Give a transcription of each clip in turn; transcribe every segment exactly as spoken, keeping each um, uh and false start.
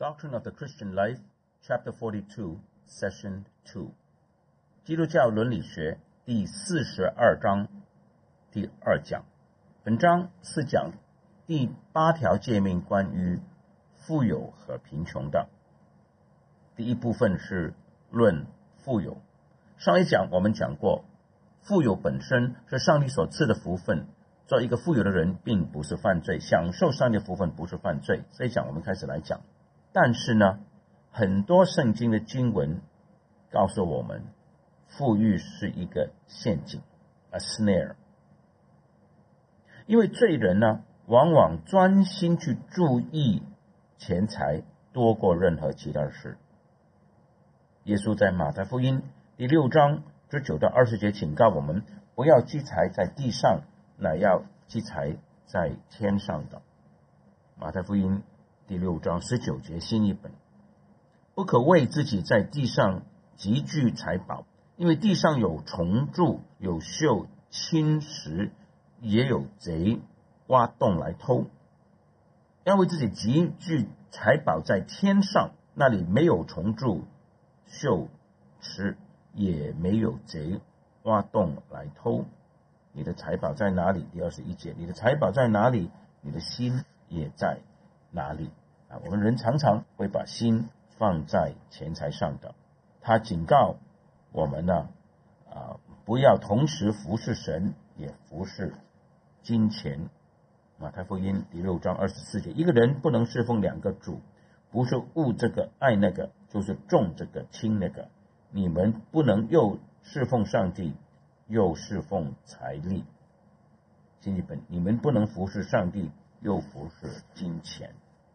Doctrine of the Christian Life, Chapter forty-two, Session two. 基督教伦理学第四十二章第二讲。本章是讲第八条诫命关于富有和贫穷的。第一部分是论富有。上一讲我们讲过，富有本身是上帝所赐的福分，做一个富有的人并不是犯罪，享受上帝的福分不是犯罪。这一讲我们开始来讲。但是呢，很多圣经的经文告诉我们，富裕是一个陷阱 ，a snare。因为罪人呢，往往专心去注意钱财多过任何其他的事。耶稣在马太福音第六章之九到二十节警告我们，不要积财在地上，乃要积财在天上的。马太福音第六章十九节新译本，不可为自己在地上积聚财宝，因为地上有虫蛀，有锈侵蚀，也有贼挖洞来偷。要为自己积聚财宝在天上，那里没有虫蛀、锈蚀，也没有贼挖洞来偷。你的财宝在哪里？第二十一节，你的财宝在哪里，你的心也在哪里啊？我们人常常会把心放在钱财上的。他警告我们呢，啊，不要同时服侍神，也服侍金钱。马太福音第六章二十四节，一个人不能侍奉两个主，不是恶这个爱那个，就是重这个轻那个。你们不能又侍奉上帝，又侍奉财力。新译本，你们不能服侍上帝，又服侍金钱。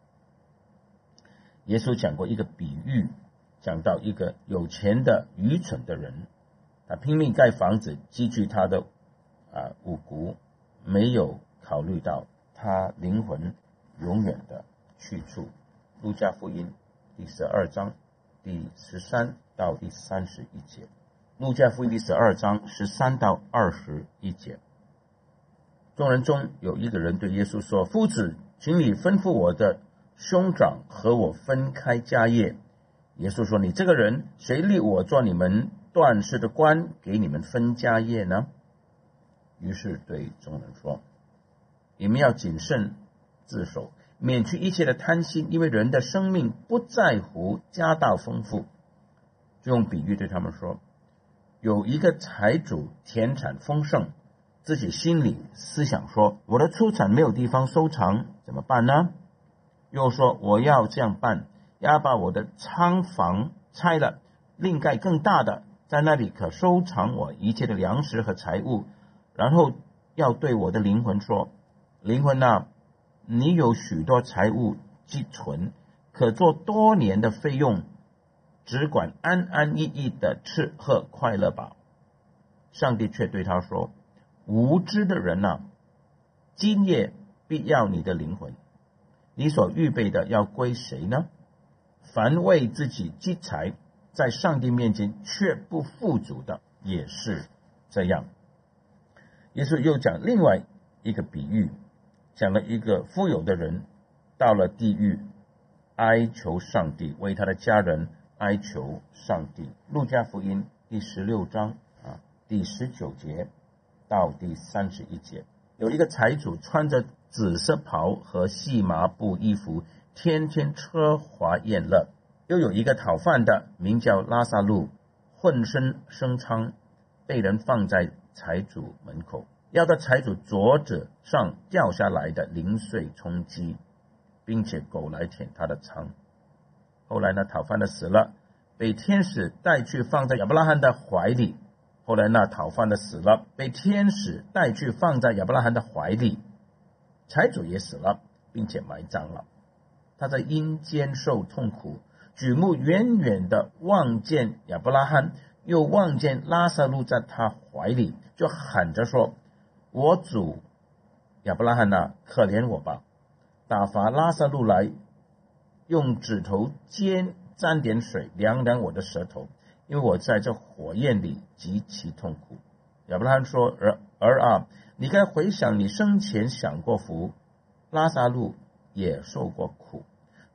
耶稣讲过一个比喻，讲到一个有钱的愚蠢的人，他拼命盖房子，积聚他的啊五谷，没有考虑到他灵魂永远的去处。路加福音第十二章第十三到第三十一节。路加福音第十二章十三到二十一节。众人中有一个人对耶稣说：“夫子，请你吩咐我的兄长和我分开家业。”耶稣说：“你这个人，谁立我做你们断事的官，给你们分家业呢？”于是对众人说：“你们要谨慎自守，免去一切的贪心，因为人的生命不在乎家道丰富。”就用比喻对他们说，有一个财主田产丰盛，自己心里思想说：“我的出产没有地方收藏，怎么办呢？”又说：“我要这样办，要把我的仓房拆了，另盖更大的，在那里可收藏我一切的粮食和财物。然后要对我的灵魂说：灵魂啊，你有许多财物积存，可做多年的费用，只管安安逸逸的吃喝快乐吧。”上帝却对他说：“无知的人啊，今夜必要你的灵魂，你所预备的要归谁呢？凡为自己积财，在上帝面前却不富足的，也是这样。”耶稣又讲另外一个比喻，讲了一个富有的人到了地狱，哀求上帝，为他的家人哀求上帝。路加福音第十六章啊，第十九节到第三十一节，有一个财主穿着紫色袍和细麻布衣服，天天奢华宴乐。又有一个讨饭的，名叫拉撒路，浑身生疮，被人放在财主门口，要到财主桌子上掉下来的零碎充饥，并且狗来舔他的疮。后来呢，讨饭的死了，被天使带去放在亚伯拉罕的怀里。后来那讨饭的死了，被天使带去放在亚伯拉罕的怀里。财主也死了，并且埋葬了。他在阴间受痛苦，举目远远的望见亚伯拉罕，又望见拉撒路在他怀里，就喊着说：“我主亚伯拉罕啊，可怜我吧，打发拉撒路来，用指头尖沾点水，凉凉我的舌头，因为我在这火焰里极其痛苦。”亚伯拉罕说：“儿儿啊，你该回想你生前享过福，拉撒路也受过苦。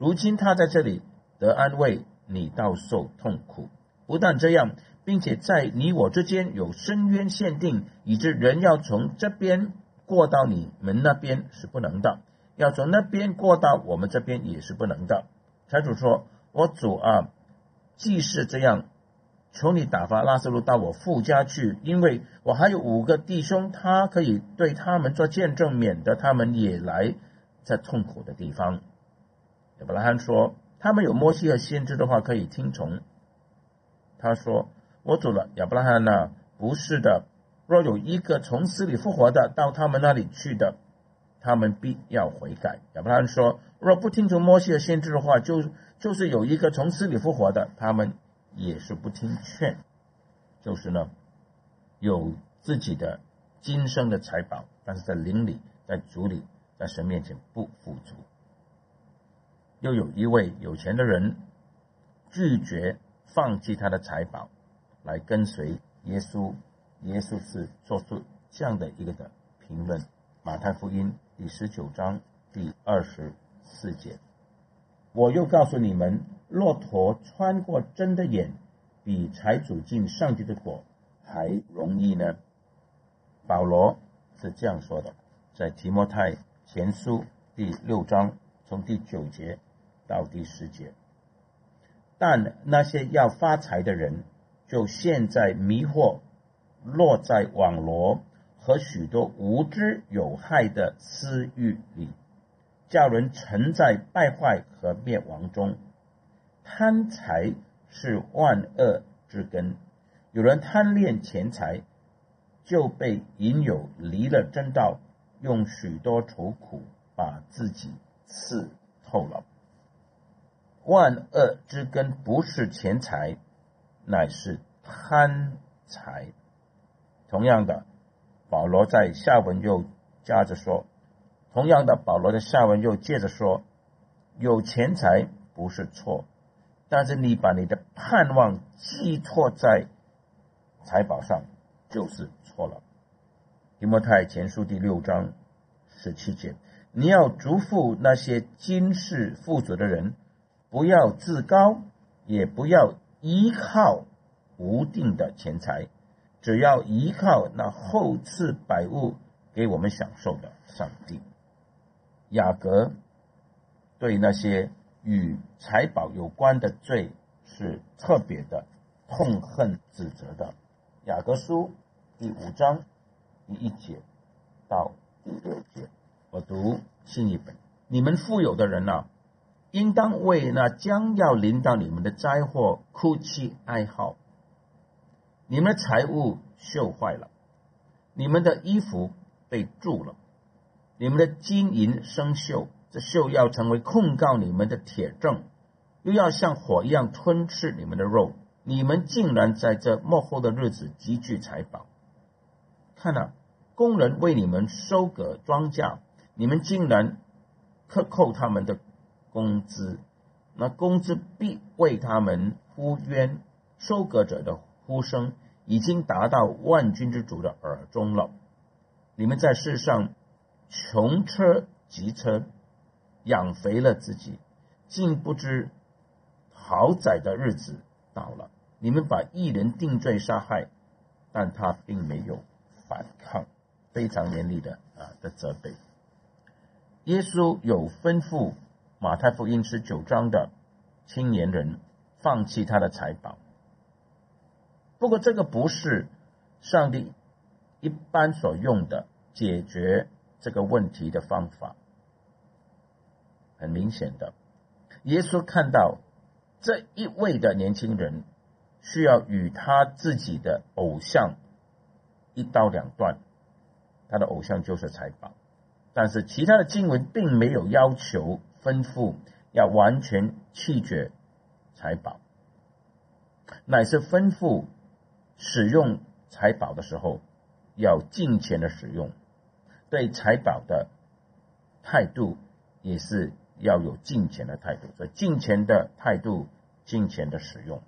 如今他在这里得安慰，你倒受痛苦。不但这样，并且在你我之间有深渊限定，以致人要从这边过到你们那边是不能的，要从那边过到我们这边也是不能的。财主说，我主啊，既是这样，求你打发拉撒路到我父家去，因为我还有五个弟兄，他可以对他们做见证，免得他们也来在痛苦的地方。亚伯拉罕说，他们有摩西和先知的话可以听从。他说，我主了，亚伯拉罕啊，不是的，若有一个从死里复活的到他们那里去的，他们必要悔改。亚伯拉罕说，若不听从摩西和先知的话，就就是有一个从死里复活的，他们也是不听劝。就是呢，有自己的今生的财宝，但是在灵里，在主里，在神面前不富足。又有一位有钱的人拒绝放弃他的财宝来跟随耶稣，耶稣是做出这样的一个的评论。马太福音第十九章第二十四节，我又告诉你们，骆驼穿过针的眼，比财主进上帝的国还容易呢。保罗是这样说的，在提摩太前书第六章从第九节到第十节，但那些要发财的人，就陷在迷惑，落在网罗和许多无知有害的私欲里，叫人沉在败坏和灭亡中。贪财是万恶之根，有人贪恋钱财，就被引诱离了真道，用许多愁苦把自己刺透了。万恶之根不是钱财，乃是贪财。同样的，保罗在下文又加着说，同样的，保罗的下文又接着说，有钱财不是错，但是你把你的盼望寄托在财宝上，就是错了。提摩太前书第六章十七节，你要嘱咐那些今世富足的人，不要自高，也不要依靠无定的钱财，只要依靠那厚赐百物给我们享受的上帝。雅各对那些与财宝有关的罪是特别的痛恨指责的。雅各书第五章第一节到第六节，我读新译本。你们富有的人啊，应当为那将要临到你们的灾祸哭泣哀号。你们的财物锈坏了，你们的衣服被蛀了，你们的金银生锈，这锈要成为控告你们的铁证，又要像火一样吞噬你们的肉。你们竟然在这末后的日子积聚财宝。看啊，工人为你们收割庄稼，你们竟然克扣他们的工资，那工资必为他们呼冤，收割者的呼声已经达到万军之主的耳中了。你们在世上穷车极车，养肥了自己，竟不知豪宰的日子到了。你们把义人定罪杀害，但他并没有反抗，非常严厉的啊的责备。耶稣有吩咐马太福音十九章的青年人放弃他的财宝，不过这个不是上帝一般所用的解决这个问题的方法。很明显的，耶稣看到这一位的年轻人需要与他自己的偶像一刀两断，他的偶像就是财宝。但是其他的经文并没有要求吩咐要完全弃绝财宝，乃是吩咐使用财宝的时候要敬虔的使用，对财宝的态度也是要有敬虔的态度，所以敬虔的态度，敬虔的使用。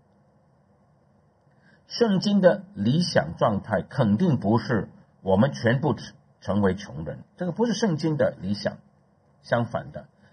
圣经的理想状态肯定不是我们全部成为穷人，这个不是圣经的理想。相反的，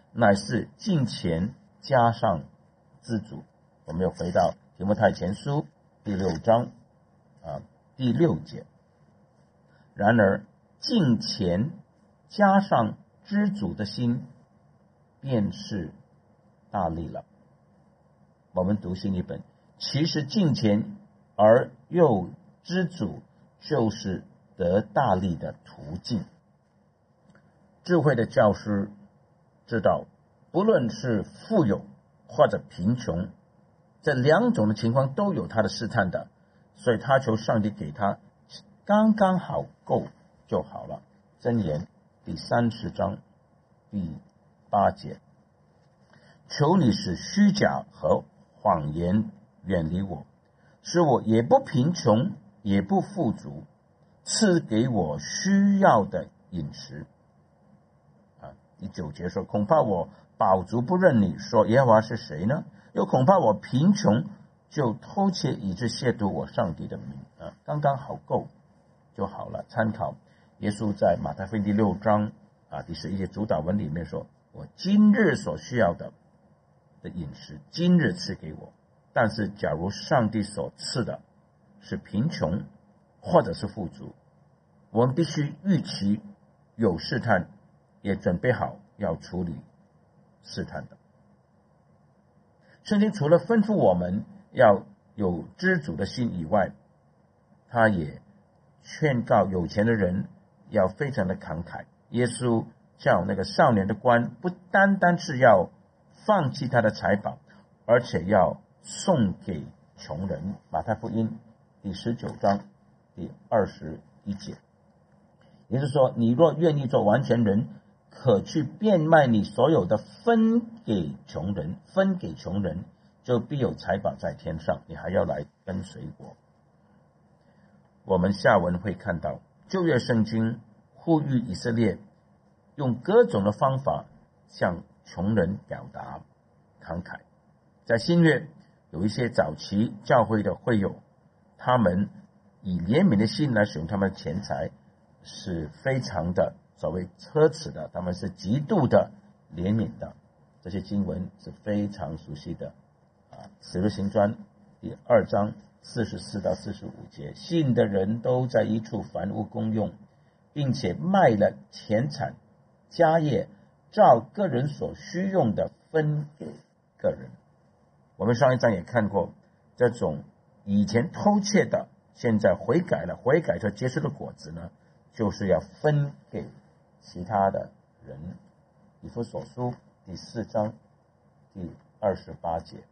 乃是敬虔加上知足。我们又回到提摩太前书第六章啊第六节。然而敬虔加上知足的心，便是大利了。我们读新译本，其实敬虔而又知足，就是得大利的途径。智慧的教师知道，不论是富有或者贫穷，这两种的情况都有他的试探的，所以他求上帝给他刚刚好够就好了。箴言第三十章第八节，求你使虚假和谎言远离我，使我也不贫穷也不富足，赐给我需要的饮食。啊，第九节说，恐怕我饱足不认你，说耶和华是谁呢？又恐怕我贫穷就偷窃，以致亵渎我上帝的名。啊，刚刚好够就好了。参考耶稣在马太福音第六章啊第十一节主导文里面说，我今日所需要的的饮食，今日赐给我。但是假如上帝所赐的是贫穷或者是富足，我们必须预期有试探，也准备好要处理试探的。圣经除了吩咐我们要有知足的心以外，他也劝告有钱的人要非常的慷慨。耶稣叫那个少年的官不单单是要放弃他的财宝，而且要送给穷人。马太福音第十九章第二十一节，也就是说，你若愿意做完全人，可去变卖你所有的，分给穷人，分给穷人，就必有财宝在天上，你还要来跟随我。我们下文会看到，旧约圣经呼吁以色列用各种的方法向穷人表达慷慨。在新约有一些早期教会的会友，他们以怜悯的心来使用他们的钱财，是非常的所谓奢侈的，他们是极度的怜悯的。这些经文是非常熟悉的啊，使徒行传第二章四十四到四十五节，信的人都在一处凡物公用，并且卖了钱产家业，照个人所需用的分给个人。我们上一章也看过，这种以前偷窃的，现在悔改了，悔改所结出的果子呢，就是要分给其他的人。以弗所书第四章第二十八节，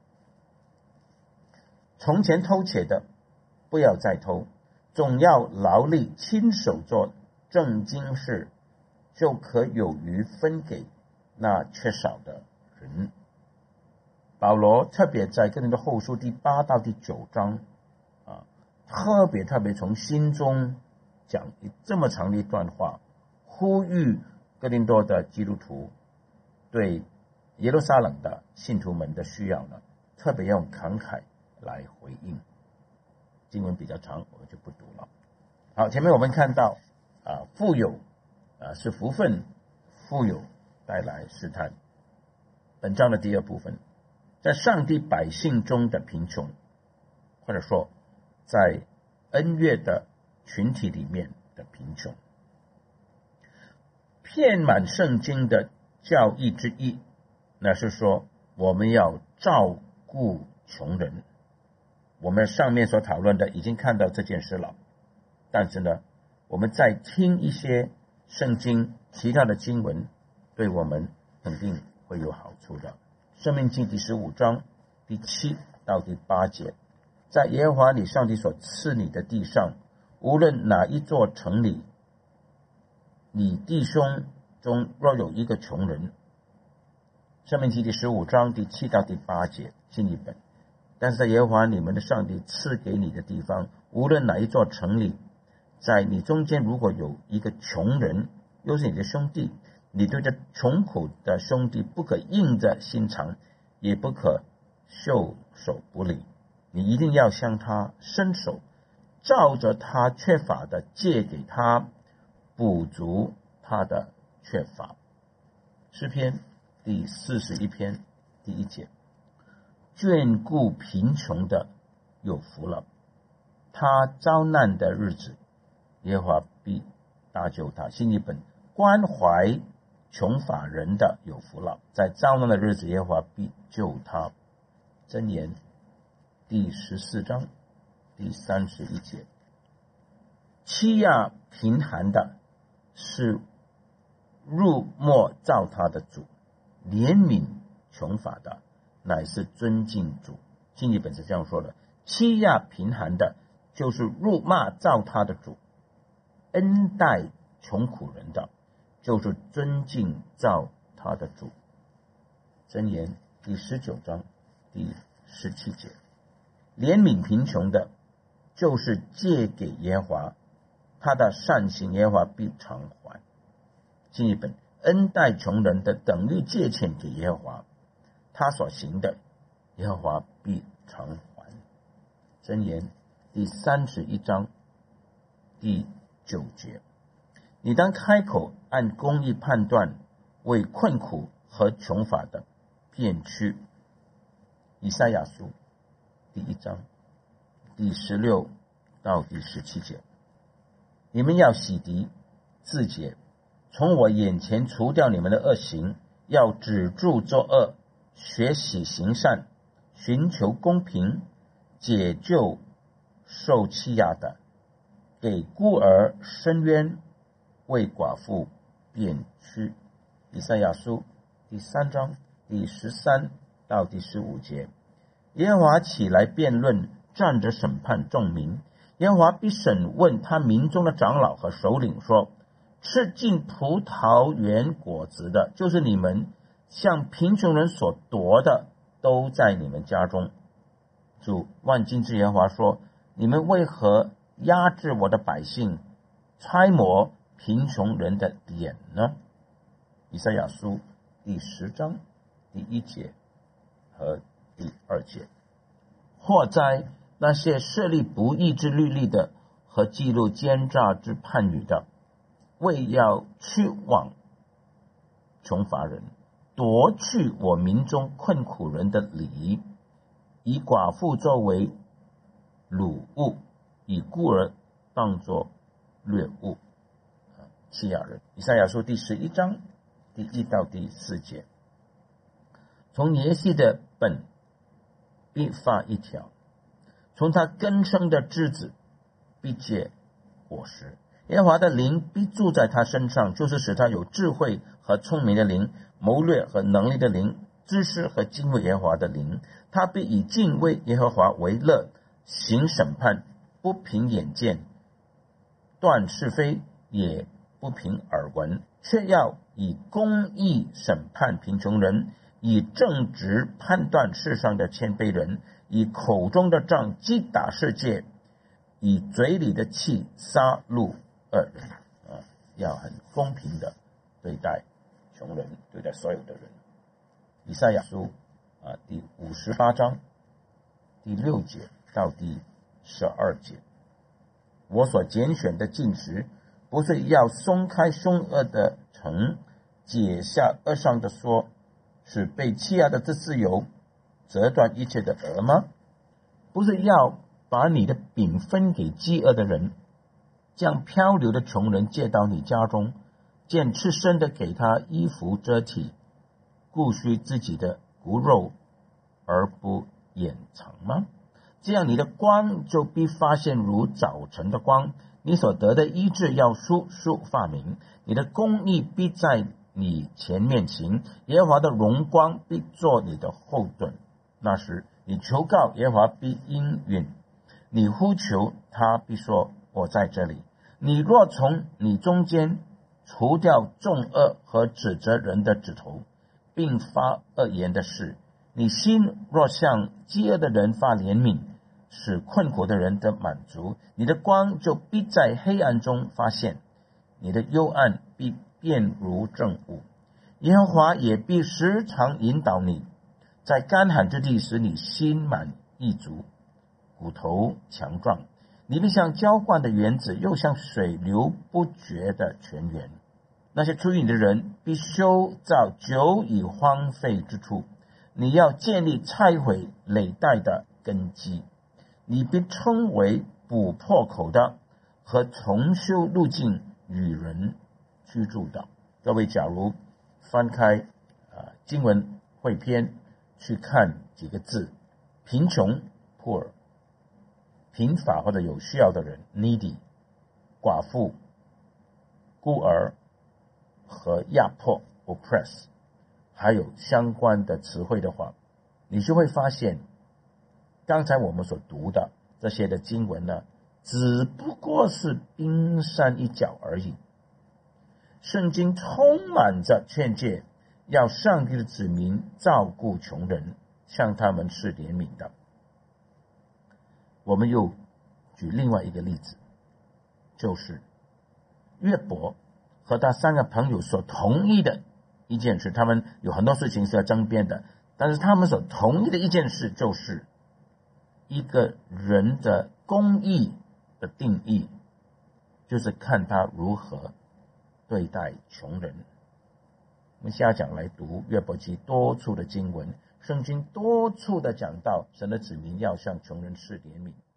从前偷窃的不要再偷，总要劳力亲手做正经事，就可有余分给那缺少的人。保罗特别在哥林多后书第八到第九章啊，特别特别从心中讲这么长的一段话，呼吁哥林多的基督徒对耶路撒冷的信徒们的需要呢，特别用慷慨来回应。经文比较长，我们就不读了。好，前面我们看到啊，富有啊是福分，富有带来试探。本章的第二部分，在上帝百姓中的贫穷，或者说在恩乐的群体里面的贫穷。遍满圣经的教义之一，那是说我们要照顾穷人。我们上面所讨论的已经看到这件事了，但是呢，我们再听一些圣经其他的经文，对我们肯定会有好处的。申命记第十五章第七到第八节，在耶和华你上帝所赐你的地上，无论哪一座城里，你弟兄中若有一个穷人。申命记第十五章第七到第八节，新译本。但是在耶和华你们的上帝赐给你的地方，无论哪一座城里，在你中间如果有一个穷人，又是你的兄弟，你对这穷苦的兄弟不可硬着心肠，也不可袖手不理，你一定要向他伸手，照着他缺乏的借给他，补足他的缺乏。诗篇第四十一篇第一节，眷顾贫穷的有福了，他遭难的日子，耶和华必搭救他。新译本，关怀穷乏人的有福了，在遭难的日子，耶和华必救他。箴言第十四章第三十一节，欺压贫寒的是入没造他的主，怜悯穷乏的乃是尊敬主。新译本是这样说的，欺压贫寒的就是辱骂造他的主，恩待穷苦人的就是尊敬造他的主。箴言第十九章第十七节，怜悯贫穷的就是借给耶和华，他的善行耶和华必偿还。新译本，恩待穷人的等于借钱给耶和华，他所行的耶和华必偿还。箴言第三十一章第九节，你当开口按公义判断，为困苦和穷乏的辩屈。以赛亚书第一章第十六到第十七节，你们要洗涤自洁，从我眼前除掉你们的恶行，要止住作恶，学习行善，寻求公平，解救受欺压的，给孤儿伸冤，为寡妇辩屈。以赛亚书第三章第十三到第十五节，耶和华起来辩论，站着审判众民。耶和华必审问他民中的长老和首领，说：吃尽葡萄园果子的，就是你们，向贫穷人所夺的，都在你们家中。主万军之耶和华说：你们为何压制我的百姓，揣摩贫穷人的脸呢？以赛亚书第十章第一节和第二节，祸哉那些设立不义之律例的和记录奸诈之判语的，为要去往穷乏人，夺去我民中困苦人的礼，以寡妇作为掳物，以孤儿当作掠物，欺压人。以赛亚书第十一章第一到第四节，从耶西的本必发一条，从他根生的枝子必结果实。耶和华的灵必住在他身上，就是使他有智慧和聪明的灵，谋略和能力的灵，知识和敬畏耶和华的灵。他必以敬畏耶和华为乐，行审判，不凭眼见，断是非，也不凭耳闻，却要以公义审判贫穷人，以正直判断世上的谦卑人，以口中的杖击打世界，以嘴里的气杀戮恶人。啊，要很公平的对待穷人，对待所有的人。以赛亚书啊第五十八章第六节到第十二节，我所拣选的禁食，不是要松开凶恶的城，解下恶上的说，使被欺压的自由，折断一切的额吗？不是要把你的饼分给饥饿的人，将漂流的穷人借到你家中，见赤身的给他衣服遮体，顾须自己的骨肉而不掩藏吗？这样你的光就必发现如早晨的光，你所得的医治要述述发明，你的公义必在你前面行，耶和华的荣光必做你的后盾。那时你求告耶和华必应允，你呼求他必说我在这里。你若从你中间除掉重恶和指责人的指头，并发恶言的事，你心若向饥饿的人发怜悯，使困苦的人得满足，你的光就必在黑暗中发现，你的幽暗必变如正午。耶和华也必时常引导你，在干旱之地使你心满意足，骨头强壮。你必像浇灌的园子，又像水流不绝的泉源。 那些出于你的人必修造久已荒废之处，你要建立拆毁累代的根基，你必称为补破口的和重修路径与人居住的。各位假如翻开、呃、经文汇编去看几个字，贫穷 poor， 贫乏或者有需要的人 needy， 寡妇、孤儿和压迫 oppress， 还有相关的词汇的话，你就会发现刚才我们所读的这些的经文呢，只不过是冰山一角而已。圣经充满着劝诫，要上帝的子民照顾穷人，向他们是怜悯的。我们又举另外一个例子，就是约伯和他三个朋友所同意的一件事，他们有很多事情是要争辩的，但是他们所同意的一件事，就是一个人的公义的定义，就是看他如何对待穷人。我们下讲来读约伯记多处的经文，圣经多处的讲到神的子民要向穷人施怜悯。